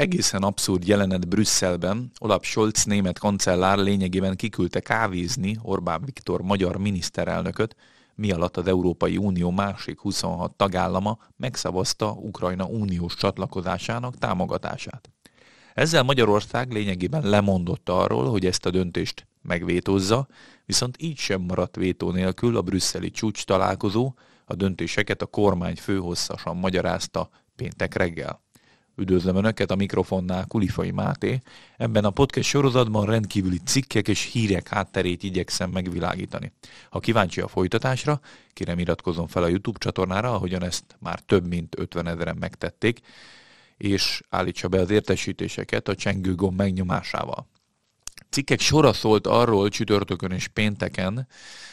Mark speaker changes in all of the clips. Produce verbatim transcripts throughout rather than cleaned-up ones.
Speaker 1: egészen abszurd jelenet Brüsszelben. Olaf Scholz német kancellár lényegében kiküldte kávézni Orbán Viktor magyar miniszterelnököt, mi alatt az Európai Unió másik huszonhat tagállama megszavazta Ukrajna uniós csatlakozásának támogatását. Ezzel Magyarország lényegében lemondott arról, hogy ezt a döntést megvétózza, viszont így sem maradt vétó nélkül a brüsszeli csúcs találkozó, a döntéseket a kormányfő hosszasan magyarázta péntek reggel. Üdvözlöm Önöket, a mikrofonnál Kulifai Máté. Ebben a podcast sorozatban rendkívüli cikkek és hírek hátterét igyekszem megvilágítani. Ha kíváncsi a folytatásra, kérem iratkozzon fel a YouTube csatornára, ahogyan ezt már több mint ötven ezeren megtették, és állítsa be az értesítéseket a csengő gomb megnyomásával. Cikkek sora szólt arról csütörtökön és pénteken,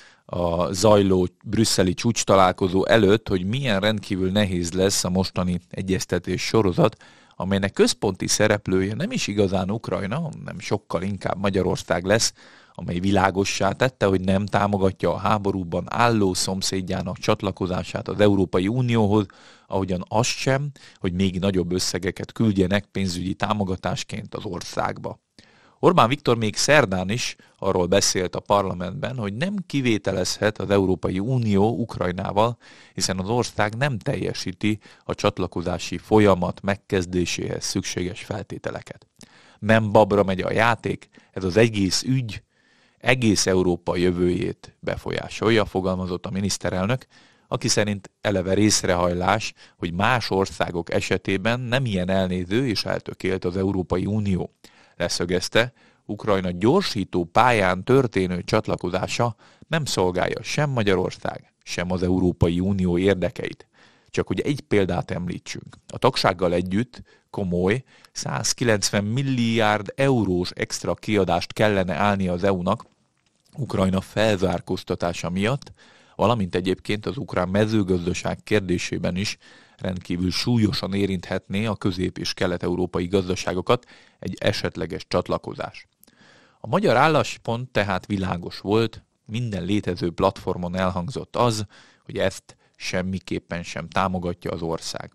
Speaker 1: a zajló brüsszeli csúcs találkozó előtt, hogy milyen rendkívül nehéz lesz a mostani egyeztetés sorozat, amelynek központi szereplője nem is igazán Ukrajna, hanem sokkal inkább Magyarország lesz, amely világossá tette, hogy nem támogatja a háborúban álló szomszédjának csatlakozását az Európai Unióhoz, ahogyan azt sem, hogy még nagyobb összegeket küldjenek pénzügyi támogatásként az országba. Orbán Viktor még szerdán is arról beszélt a parlamentben, hogy nem kivételezhet az Európai Unió Ukrajnával, hiszen az ország nem teljesíti a csatlakozási folyamat megkezdéséhez szükséges feltételeket. Nem babra megy a játék, ez az egész ügy egész Európa jövőjét befolyásolja, fogalmazott a miniszterelnök, aki szerint eleve részrehajlás, hogy más országok esetében nem ilyen elnéző és eltökélt az Európai Unió. Leszögezte, Ukrajna gyorsító pályán történő csatlakozása nem szolgálja sem Magyarország, sem az Európai Unió érdekeit. Csak hogy egy példát említsünk. A tagsággal együtt komoly százkilencven milliárd eurós extra kiadást kellene állni az é u-nak Ukrajna felzárkóztatása miatt, valamint egyébként az ukrán mezőgazdaság kérdésében is rendkívül súlyosan érinthetné a közép- és kelet-európai gazdaságokat egy esetleges csatlakozás. A magyar álláspont tehát világos volt, minden létező platformon elhangzott az, hogy ezt semmiképpen sem támogatja az ország.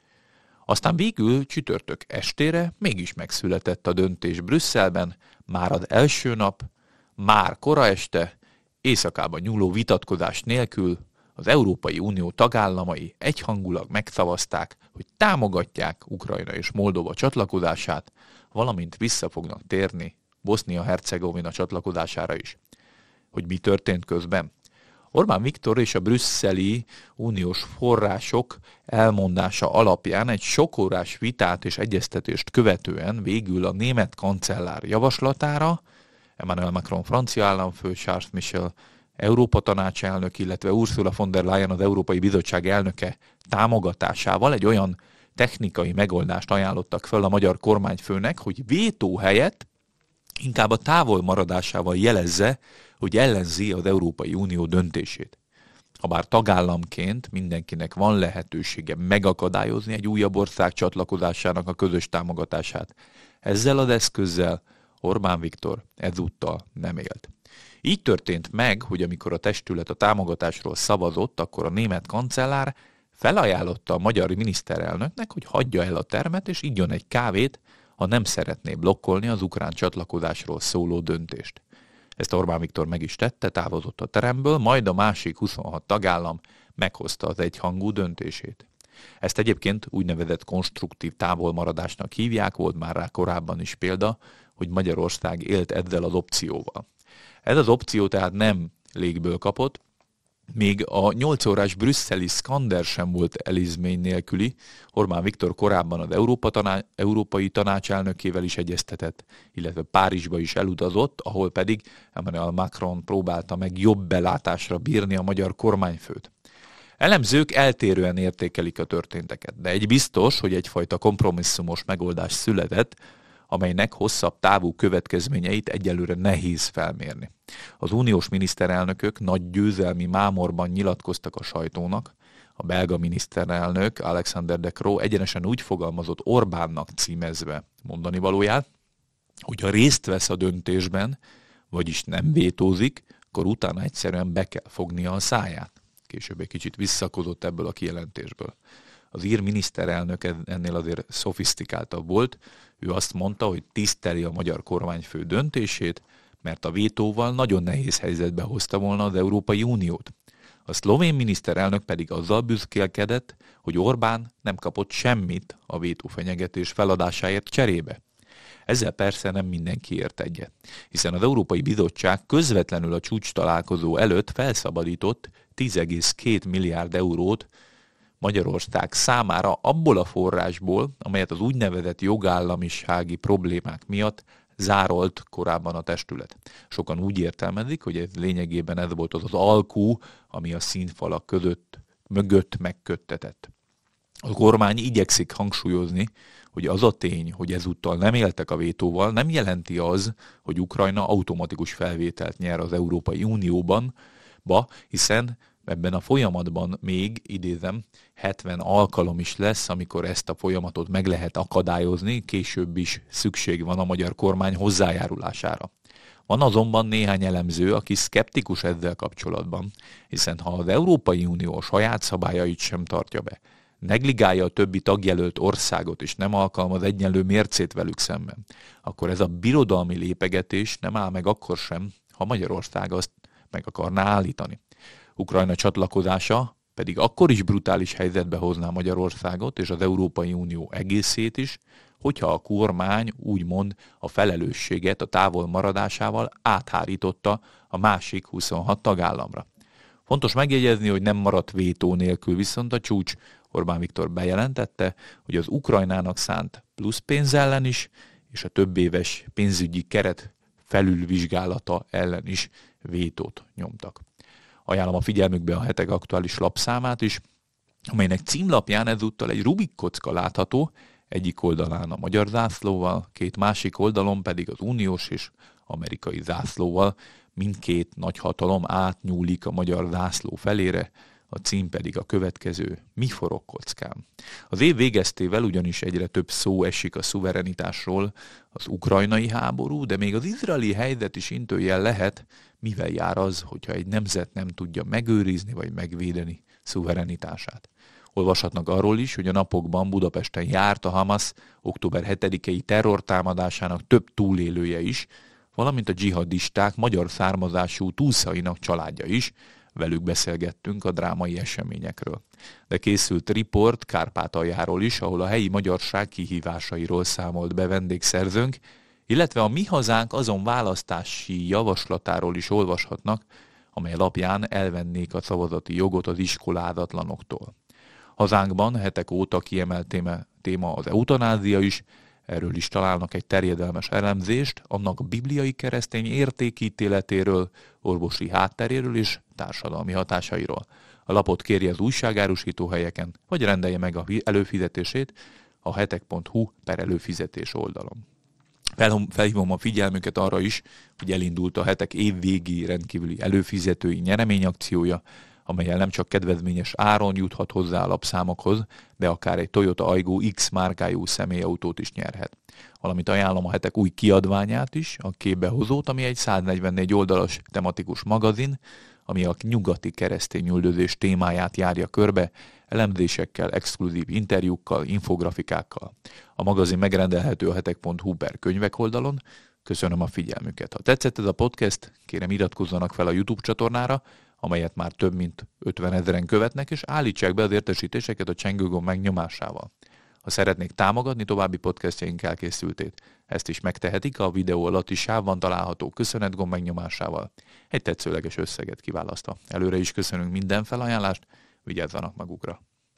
Speaker 1: Aztán végül csütörtök estére mégis megszületett a döntés Brüsszelben, már az első nap, már kora este, éjszakában nyúló vitatkozás nélkül az Európai Unió tagállamai egyhangulag megszavazták, hogy támogatják Ukrajna és Moldova csatlakozását, valamint vissza fognak térni Bosznia-Hercegovina csatlakozására is. Hogy mi történt közben? Orbán Viktor és a brüsszeli uniós források elmondása alapján egy sokórás vitát és egyeztetést követően végül a német kancellár javaslatára Emmanuel Macron francia államfő, Charles Michel Európa Tanács elnök, illetve Ursula von der Leyen az Európai Bizottság elnöke támogatásával egy olyan technikai megoldást ajánlottak föl a magyar kormányfőnek, hogy vétó helyett inkább a távol maradásával jelezze, hogy ellenzi az Európai Unió döntését. Habár tagállamként mindenkinek van lehetősége megakadályozni egy újabb ország csatlakozásának a közös támogatását, ezzel az eszközzel Orbán Viktor ezúttal nem élt. Így történt meg, hogy amikor a testület a támogatásról szavazott, akkor a német kancellár felajánlotta a magyar miniszterelnöknek, hogy hagyja el a termet és igyon egy kávét, ha nem szeretné blokkolni az ukrán csatlakozásról szóló döntést. Ezt Orbán Viktor meg is tette, távozott a teremből, majd a másik huszonhat tagállam meghozta az egyhangú döntését. Ezt egyébként úgynevezett konstruktív távolmaradásnak hívják, volt már rá korábban is példa, hogy Magyarország élt ezzel az opcióval. Ez az opció tehát nem légből kapott, még a nyolc órás brüsszeli szkander sem volt elizmény nélküli. Orbán Viktor korábban az Európa tanács, Európai Tanács elnökével is egyeztetett, illetve Párizsba is elutazott, ahol pedig Emmanuel Macron próbálta meg jobb belátásra bírni a magyar kormányfőt. Elemzők eltérően értékelik a történteket, de egy biztos, hogy egyfajta kompromisszumos megoldás született, amelynek hosszabb távú következményeit egyelőre nehéz felmérni. Az uniós miniszterelnökök nagy győzelmi mámorban nyilatkoztak a sajtónak. A belga miniszterelnök Alexander De Croo egyenesen úgy fogalmazott Orbánnak címezve mondani valóját, hogy ha részt vesz a döntésben, vagyis nem vétózik, akkor utána egyszerűen be kell fognia a száját. Később egy kicsit visszakozott ebből a kijelentésből. Az ír miniszterelnök ennél azért szofisztikáltabb volt. Ő azt mondta, hogy tiszteli a magyar kormányfő döntését, mert a vétóval nagyon nehéz helyzetbe hozta volna az Európai Uniót. A szlovén miniszterelnök pedig azzal büszkélkedett, hogy Orbán nem kapott semmit a vétófenyegetés feladásáért cserébe. Ezzel persze nem mindenki ért egyet, hiszen az Európai Bizottság közvetlenül a csúcs találkozó előtt felszabadított tíz egész két milliárd eurót Magyarország számára abból a forrásból, amelyet az úgynevezett jogállamisági problémák miatt zárolt korábban a testület. Sokan úgy értelmezik, hogy ez lényegében ez volt az az alkú, ami a színfalak között, mögött megköttetett. A kormány igyekszik hangsúlyozni, hogy az a tény, hogy ezúttal nem éltek a vétóval, nem jelenti az, hogy Ukrajna automatikus felvételt nyer az Európai Unióban, ba, hiszen ebben a folyamatban még, idézem, hetven alkalom is lesz, amikor ezt a folyamatot meg lehet akadályozni, később is szükség van a magyar kormány hozzájárulására. Van azonban néhány elemző, aki szkeptikus ezzel kapcsolatban, hiszen ha az Európai Unió a saját szabályait sem tartja be, negligálja a többi tagjelölt országot és nem alkalmaz egyenlő mércét velük szemben, akkor ez a birodalmi lépegetés nem áll meg akkor sem, ha Magyarország azt meg akarná állítani. Ukrajna csatlakozása pedig akkor is brutális helyzetbe hozná Magyarországot és az Európai Unió egészét is, hogyha a kormány úgymond a felelősséget a távol maradásával áthárította a másik huszonhat tagállamra. Fontos megjegyezni, hogy nem maradt vétó nélkül, viszont a csúcs Orbán Viktor bejelentette, hogy az Ukrajnának szánt plusz pénz ellen is, és a többéves pénzügyi keret felülvizsgálata ellen is vétót nyomtak. Ajánlom a figyelmükbe a hetek aktuális lapszámát is, amelynek címlapján ezúttal egy Rubik kocka látható, egyik oldalán a magyar zászlóval, két másik oldalon pedig az uniós és amerikai zászlóval. Mindkét nagyhatalom átnyúlik a magyar zászló felére, a cím pedig a következő: Mi forog kockán? Az év végeztével ugyanis egyre több szó esik a szuverenitásról, az ukrajnai háború, de még az izraeli helyzet is intőjel lehet, mivel jár az, hogyha egy nemzet nem tudja megőrizni vagy megvédeni szuverenitását. Olvashatnak arról is, hogy a napokban Budapesten járt a Hamas október hetedikei terrortámadásának több túlélője is, valamint a dzsihadisták magyar származású túszainak családja is. Velük beszélgettünk a drámai eseményekről. De készült riport Kárpátaljáról is, ahol a helyi magyarság kihívásairól számolt be vendégszerzőnk, illetve a Mi Hazánk azon választási javaslatáról is olvashatnak, amely alapján elvennék a szavazati jogot az iskolázatlanoktól. Hazánkban hetek óta kiemelt téma, téma az eutanázia is, erről is találnak egy terjedelmes elemzést, annak a bibliai keresztény értékítéletéről, orvosi hátteréről és társadalmi hatásairól. A lapot kérje az újságárusító helyeken, vagy rendelje meg a előfizetését a hetek pont hu per előfizetés oldalon. Felhívom a figyelmüket arra is, hogy elindult a hetek évvégi rendkívüli előfizetői nyereményakciója, amellyel nem csak kedvezményes áron juthat hozzá a lapszámokhoz, de akár egy Toyota Aygo X márkájú személyautót is nyerhet. Valamint ajánlom a hetek új kiadványát is, a Képbehozót, ami egy száznegyvennégy oldalas tematikus magazin, ami a nyugati keresztényüldözés témáját járja körbe, elemzésekkel, exkluzív interjúkkal, infografikákkal. A magazin megrendelhető a hetek pont hu per könyvek oldalon. Köszönöm a figyelmüket. Ha tetszett ez a podcast, kérem iratkozzanak fel a YouTube csatornára, amelyet már több mint ötven ezeren követnek, és állítsák be az értesítéseket a csengőgomb megnyomásával. Ha szeretnék támogatni további podcastjaink elkészültét, ezt is megtehetik a videó alatti sávban található köszönetgomb megnyomásával, egy tetszőleges összeget kiválasztva. Előre is köszönünk minden felajánlást, vigyázzanak magukra!